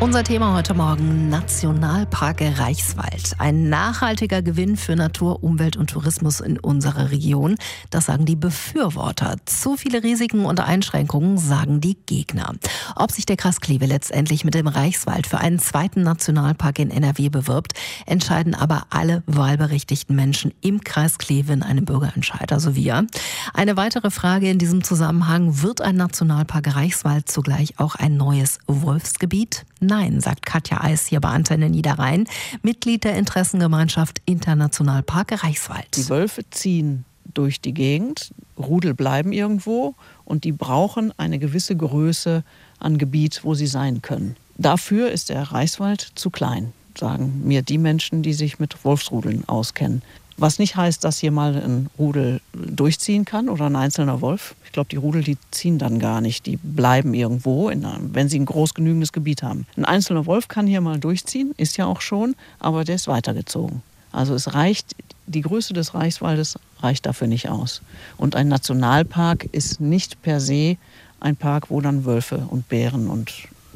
Unser Thema heute Morgen: Nationalpark Reichswald. Ein nachhaltiger Gewinn für Natur, Umwelt und Tourismus in unserer Region. Das sagen die Befürworter. Zu viele Risiken und Einschränkungen, sagen die Gegner. Ob sich der Kreis Kleve letztendlich mit dem Reichswald für einen zweiten Nationalpark in NRW bewirbt, entscheiden aber alle wahlberechtigten Menschen im Kreis Kleve in einem Bürgerentscheid, also wir. Eine weitere Frage in diesem Zusammenhang: Wird ein Nationalpark Reichswald zugleich auch ein neues Wolfsgebiet? Nein, sagt Katja Eis hier bei Antenne Niederrhein, Mitglied der Interessengemeinschaft Internationalpark Reichswald. Die Wölfe ziehen durch die Gegend, Rudel bleiben irgendwo und die brauchen eine gewisse Größe an Gebiet, wo sie sein können. Dafür ist der Reichswald zu klein, sagen mir die Menschen, die sich mit Wolfsrudeln auskennen. Was nicht heißt, dass hier mal ein Rudel durchziehen kann oder ein einzelner Wolf. Ich glaube, die Rudel, die ziehen dann gar nicht. Die bleiben irgendwo, wenn sie ein groß genügendes Gebiet haben. Ein einzelner Wolf kann hier mal durchziehen, ist ja auch schon, aber der ist weitergezogen. Also es reicht, die Größe des Reichswaldes reicht dafür nicht aus. Und ein Nationalpark ist nicht per se ein Park, wo dann Wölfe und Bären und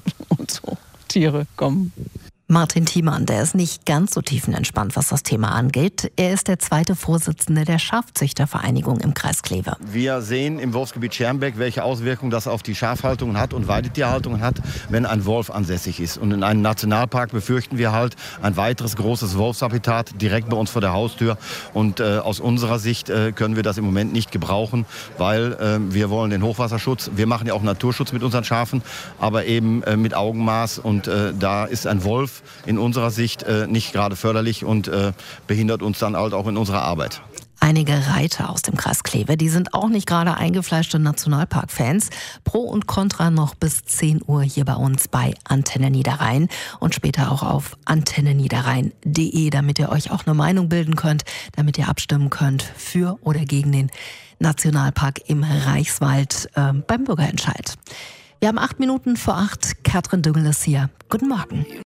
so Tiere kommen. Martin Thiemann, der ist nicht ganz so tiefenentspannt, was das Thema angeht. Er ist der zweite Vorsitzende der Schafzüchtervereinigung im Kreis Kleve. Wir sehen im Wolfsgebiet Schermbeck, welche Auswirkungen das auf die Schafhaltung hat und Weidetierhaltung hat, wenn ein Wolf ansässig ist. Und in einem Nationalpark befürchten wir halt ein weiteres großes Wolfshabitat direkt bei uns vor der Haustür. Und aus unserer Sicht können wir das im Moment nicht gebrauchen, weil wir wollen den Hochwasserschutz. Wir machen ja auch Naturschutz mit unseren Schafen, aber eben mit Augenmaß. Und da ist ein Wolf in unserer Sicht nicht gerade förderlich und behindert uns dann halt auch in unserer Arbeit. Einige Reiter aus dem Kreis Kleve, die sind auch nicht gerade eingefleischte Nationalpark-Fans. Pro und Contra noch bis 10 Uhr hier bei uns bei Antenne Niederrhein und später auch auf antenneniederrhein.de, damit ihr euch auch eine Meinung bilden könnt, damit ihr abstimmen könnt für oder gegen den Nationalpark im Reichswald beim Bürgerentscheid. Wir haben 8 Minuten vor 8. Katrin Düngel ist hier. Guten Morgen.